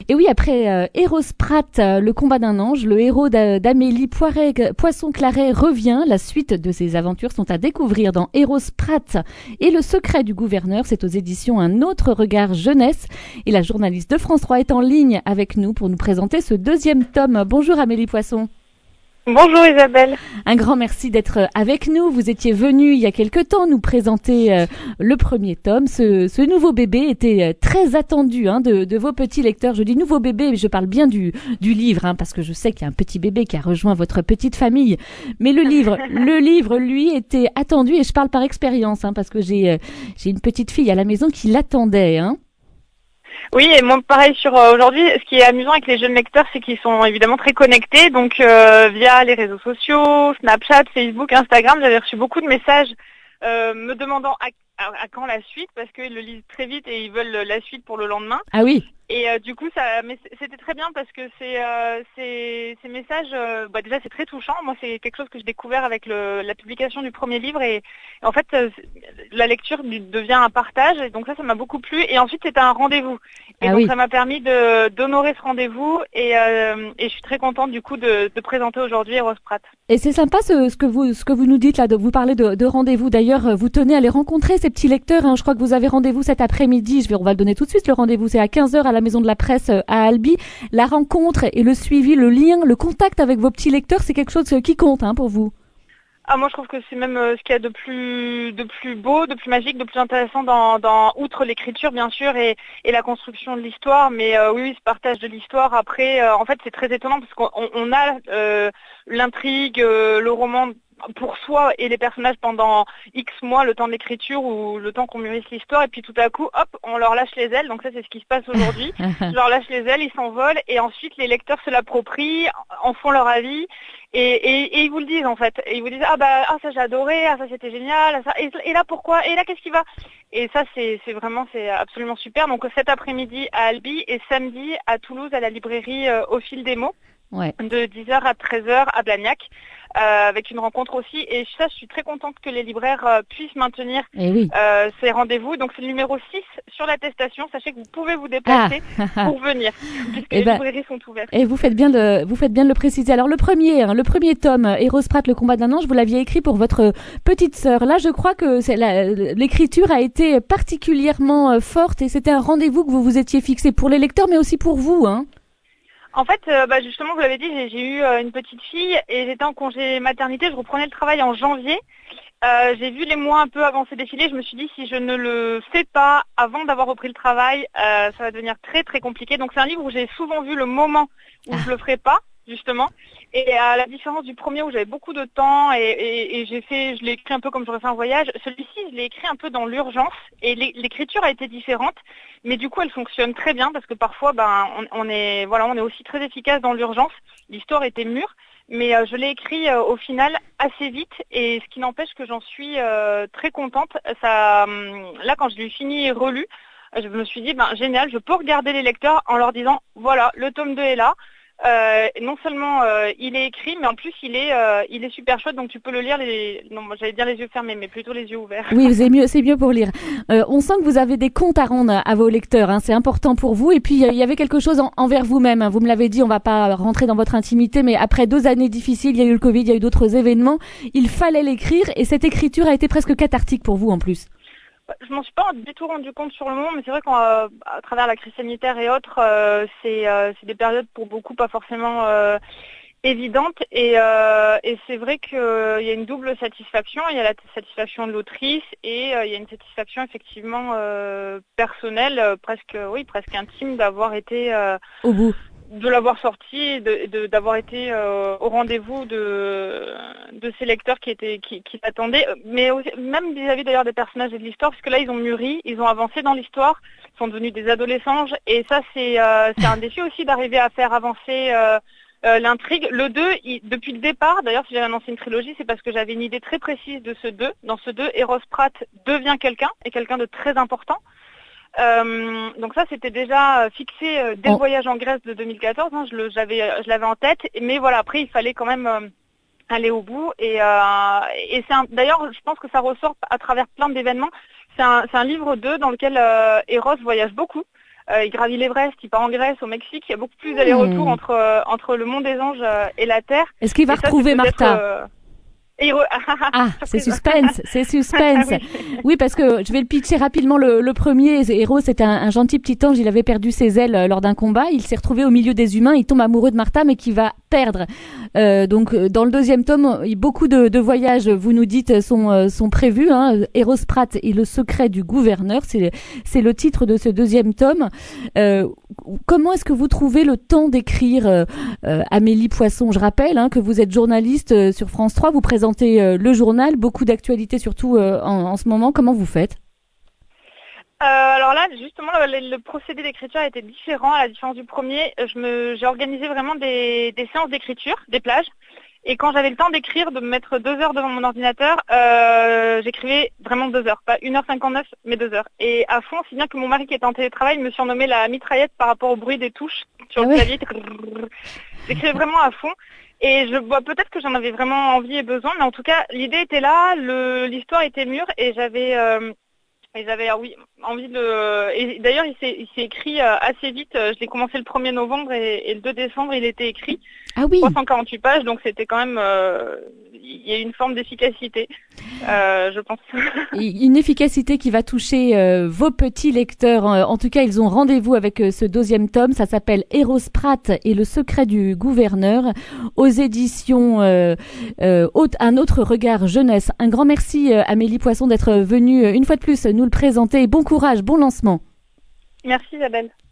Et oui, après Hérosprat, le combat d'un ange, le héros d'Amélie Poisson-Claret revient. La suite de ses aventures sont à découvrir dans Hérosprat et le secret du gouverneur. C'est aux éditions Un autre regard jeunesse. Et la journaliste de France 3 est en ligne avec nous pour nous présenter ce deuxième tome. Bonjour Amélie Poisson. Bonjour Isabelle. Un grand merci d'être avec nous. Vous étiez venue il y a quelque temps nous présenter le premier tome. Ce nouveau bébé était très attendu de vos petits lecteurs. Je dis nouveau bébé, mais je parle bien du livre, parce que je sais qu'il y a un petit bébé qui a rejoint votre petite famille. Mais le livre, lui, était attendu et je parle par expérience, parce que j'ai une petite fille à la maison qui l'attendait. Oui, et moi pareil sur aujourd'hui, ce qui est amusant avec les jeunes lecteurs, c'est qu'ils sont évidemment très connectés, donc via les réseaux sociaux, Snapchat, Facebook, Instagram, j'avais reçu beaucoup de messages me demandant à quand la suite, parce qu'ils le lisent très vite et ils veulent la suite pour le lendemain. Ah oui. Et du coup, mais c'était très bien parce que ces messages, déjà c'est très touchant. Moi, c'est quelque chose que j'ai découvert avec la publication du premier livre et en fait, la lecture devient un partage. Et donc ça m'a beaucoup plu. Et ensuite, c'était un rendez-vous. Et donc ça m'a permis d'honorer ce rendez-vous et je suis très contente du coup de présenter aujourd'hui Hérosprat. Et c'est sympa ce que vous nous dites là, de vous parler de rendez-vous. D'ailleurs, vous tenez à les rencontrer ces petits lecteurs. Je crois que vous avez rendez-vous cet après-midi. On va le donner tout de suite le rendez-vous. C'est à 15h à la Maison de la Presse à Albi. La rencontre et le suivi, le lien, le contact avec vos petits lecteurs, c'est quelque chose qui compte pour vous. Ah, moi je trouve que c'est même ce qu'il y a de plus beau, de plus magique, de plus intéressant dans outre l'écriture bien sûr et la construction de l'histoire, mais oui, ce partage de l'histoire après en fait c'est très étonnant parce qu'on a l'intrigue, le roman pour soi et les personnages pendant X mois, le temps de l'écriture ou le temps qu'on mûrisse l'histoire, et puis tout à coup, hop, on leur lâche les ailes, donc ça c'est ce qui se passe aujourd'hui, je leur lâche les ailes, ils s'envolent, et ensuite les lecteurs se l'approprient, en font leur avis, et ils vous le disent en fait, et ils vous disent ça j'ai adoré, ça c'était génial, ça, et là pourquoi, et là qu'est-ce qui va, et ça c'est absolument super. Donc cet après-midi à Albi et samedi à Toulouse à la librairie Au fil des mots, de 10h à 13h à Blagnac. Avec une rencontre aussi, et ça je suis très contente que les libraires puissent maintenir ces rendez-vous. Donc c'est le numéro 6 sur l'attestation, sachez que vous pouvez vous déplacer pour venir, puisque les librairies sont ouvertes. Et vous faites bien de le préciser. Alors le premier tome, Hérosprat, le combat d'un ange, vous l'aviez écrit pour votre petite sœur. Là je crois que l'écriture a été particulièrement forte et c'était un rendez-vous que vous vous étiez fixé pour les lecteurs mais aussi pour vous. En fait, justement, vous l'avez dit, j'ai eu une petite fille et j'étais en congé maternité. Je reprenais le travail en janvier. J'ai vu les mois un peu avancer défiler. Je me suis dit, si je ne le fais pas avant d'avoir repris le travail, ça va devenir très très compliqué. Donc c'est un livre où j'ai souvent vu le moment où je le ferai pas, justement. Et à la différence du premier où j'avais beaucoup de temps et je l'ai écrit un peu comme j'aurais fait un voyage, celui-ci je l'ai écrit un peu dans l'urgence et l'écriture a été différente, mais du coup elle fonctionne très bien parce que parfois on est aussi très efficace dans l'urgence. L'histoire était mûre, mais je l'ai écrit au final assez vite et ce qui n'empêche que j'en suis très contente. Là quand je l'ai fini et relu, je me suis dit génial, je peux regarder les lecteurs en leur disant voilà, le tome 2 est là. Non seulement il est écrit, mais en plus il est super chouette, donc tu peux le lire j'allais dire les yeux fermés, mais plutôt les yeux ouverts. Oui, c'est mieux pour lire. On sent que vous avez des comptes à rendre à vos lecteurs, c'est important pour vous. Et puis il y avait quelque chose envers vous-même. Vous me l'avez dit, on va pas rentrer dans votre intimité, mais après 2 années difficiles, il y a eu le Covid, il y a eu d'autres événements. Il fallait l'écrire et cette écriture a été presque cathartique pour vous en plus. Je m'en suis pas du tout rendu compte sur le moment, mais c'est vrai qu'à travers la crise sanitaire et autres, c'est des périodes pour beaucoup pas forcément évidentes. Et c'est vrai qu'il y a une double satisfaction. Il y a la satisfaction de l'autrice et il y a une satisfaction effectivement personnelle, presque intime d'avoir été au bout. De l'avoir sorti, d'avoir été au rendez-vous de ces lecteurs qui l'attendaient, mais aussi, même vis-à-vis d'ailleurs des personnages et de l'histoire, parce que là ils ont mûri, ils ont avancé dans l'histoire, ils sont devenus des adolescents, et ça c'est un défi aussi d'arriver à faire avancer l'intrigue. Le 2, depuis le départ, d'ailleurs si j'avais annoncé une trilogie, c'est parce que j'avais une idée très précise de ce 2. Dans ce 2, Hérosprat devient quelqu'un de très important. Donc ça c'était déjà fixé dès le voyage en Grèce de 2014, je l'avais en tête, mais voilà, après il fallait quand même aller au bout et d'ailleurs je pense que ça ressort à travers plein d'événements. C'est un livre 2 dans lequel Eros voyage beaucoup. il gravit l'Everest, il part en Grèce, au Mexique. Il y a beaucoup plus d'aller-retour entre le monde des anges et la Terre. Est-ce qu'il va retrouver Martha? C'est suspense, c'est suspense. Oui, parce que je vais le pitcher rapidement. Le premier héros, c'est un gentil petit ange. Il avait perdu ses ailes lors d'un combat. Il s'est retrouvé au milieu des humains. Il tombe amoureux de Martha, mais qui va perdre. Donc, dans le deuxième tome, beaucoup de voyages, vous nous dites, sont prévus. Eros Pratt et le secret du gouverneur, c'est le titre de ce deuxième tome. Comment est-ce que vous trouvez le temps d'écrire, Amélie Poisson? Je rappelle que vous êtes journaliste sur France 3. Vous présentez le journal, beaucoup d'actualités surtout en ce moment. Comment vous faites? Alors là, justement, le procédé d'écriture a été différent à la différence du premier. J'ai organisé vraiment des séances d'écriture, des plages. Et quand j'avais le temps d'écrire, de me mettre 2 heures devant mon ordinateur, j'écrivais vraiment 2 heures, pas 1h59, mais 2 heures. Et à fond, si bien que mon mari qui était en télétravail me surnommait la mitraillette par rapport au bruit des touches sur le clavier. J'écrivais vraiment à fond. Et je vois peut-être que j'en avais vraiment envie et besoin, mais en tout cas, l'idée était là, l'histoire était mûre et j'avais envie de... Et d'ailleurs, il s'est écrit assez vite. Je l'ai commencé le 1er novembre et le 2 décembre, il était écrit. Ah oui. 348 pages, donc c'était quand même... il y a une forme d'efficacité, je pense. Une efficacité qui va toucher vos petits lecteurs. En tout cas, ils ont rendez-vous avec ce deuxième tome. Ça s'appelle Eros Pratt et le secret du gouverneur aux éditions Un autre regard jeunesse. Un grand merci, Amélie Poisson, d'être venue une fois de plus nous le présenter. Bon courage, bon lancement. Merci Isabelle.